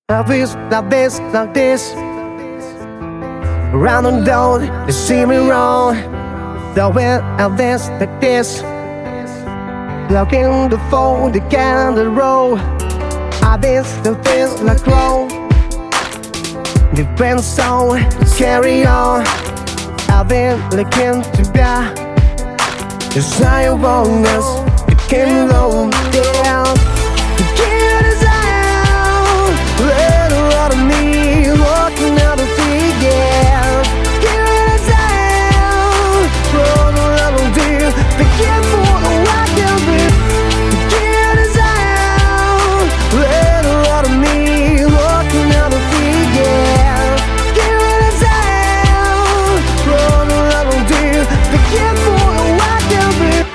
Like this. Around and down, they see me wrong. The way I dance like this. Looking the phone, the candle roll. I dance the things like roll. Different song, carry on. I've been looking to die. The sign won't us, it came low down. The kid is out, little out of me, walking out of feet, yeah. Kid is out, from a level deal, be careful to walk your bit. The kid is out, little out of me, walking out of feet, yeah. Kid is out, from a level deal, be careful to walk your bit.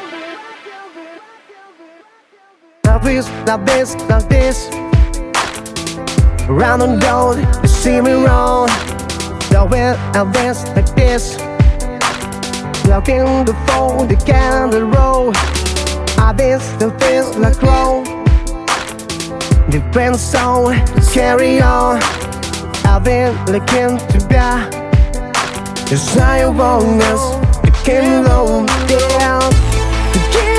Like this. Around and down, you see me wrong. The way I dance like this. Looking the phone, the candle roll. I dance the things like roll. Different song, carry on. I've been looking to die. The sign won't us, it came low down.